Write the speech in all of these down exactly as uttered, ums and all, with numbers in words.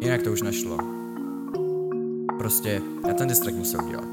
Jinak to už nešlo. Prostě já ten distrack musel udělat.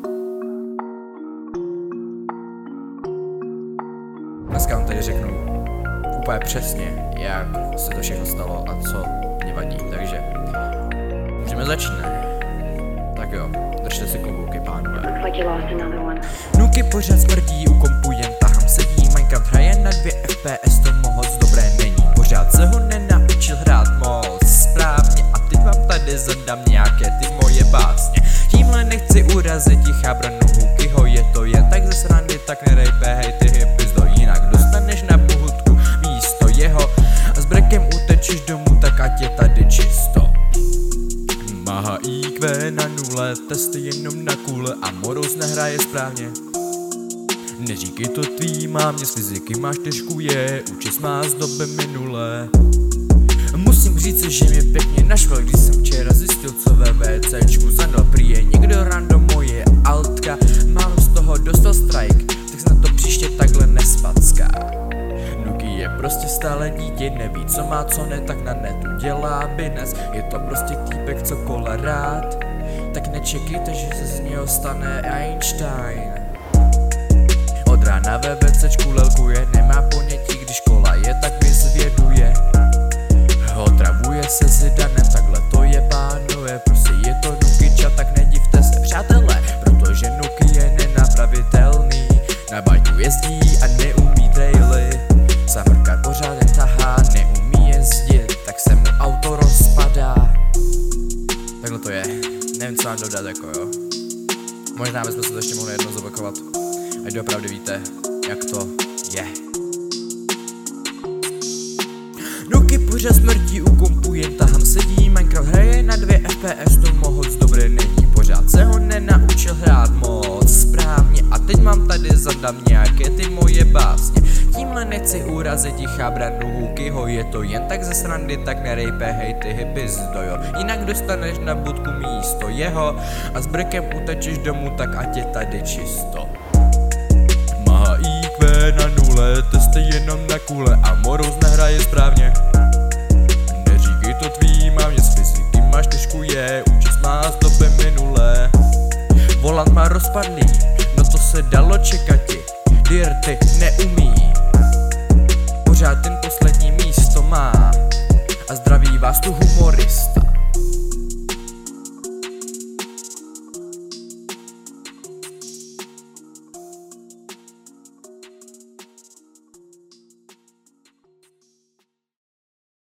Dneska vám tady řeknu úplně přesně, jak se to všechno stalo a co mě vadí, takže můžeme začínat. Tak jo, držte si klobouky, pánové. Nuky pořád smrdí u kompu, jen tahám sedí. Minecraft hraje na dvě F P S, to moc dobré není. Pořád se ho nenaučil hrát moc správně a teď vám tady zadám nějaké ty moje básně. Tímhle nechci urazit ti chábranu Hukyho, je to jen tak ze srandy, tak nerejpe, hej ty hypizdo, jinak dostaneš na pohudku místo jeho a s brekem utečeš domů, tak ať je tady čisto. Má I Q na nule, testy jenom na kůle a Morous nehraje správně. Neříkej to tvý mámě, z fyziky máš těžkou je, učis má z doby minulé. Musím říct, že mě pěkně našlo, když jsem včera zjistil, co ve VCčku zadal. Prý je někdo random moje altka, mám z toho dostal strike, tak se na to příště takhle nespacká. Nuky je prostě stále dítě, neví co má, co ne, tak na netu dělá business. Je to prostě týpek, co kola rád, tak nečekejte, že se z něho stane Einstein. Od rána ve VCčku lelkuje, nemá ponětí, když kola je, tak vyzvěduje. Otravuje se Zidanem, takhle to je, pánové, prostě je to Nukyča, tak nedivte se, přátelé, protože Nuky je nenapravitelný. Na bajku jezdí a neumí traily, Samrka pořád jen tahá, neumí jezdit, tak se mu auto rozpadá. Takhle to je, nevím co mám dodat, jako jo. Možná bychom se to ještě mohli jednou zopakovat, ať opravdu víte, jak to je. Nuky pořád smrdí u kompu, jen tahám sedí. Minecraft hraje na dvě F P S, to moc dobré není. Pořád se ho nenaučil hrát moc správně a teď mám tady zadám nějaké ty moje básně. Tímhle nechci urazit ti chábranu Hukyho, je to jen tak ze srandy, tak nerejpe, hej ty hypizdo, jo. Jinak dostaneš na budku místo jeho a s brekem utečeš domů, tak ať je tady čisto. Má I Q na nule, testy jenom na kůle a Morous nehraje správně. Neříkej to tvý mámě, z fyziky máš těžkou je, učis má z doby minulé. Volant má rozpadlý, no to se dalo čekat,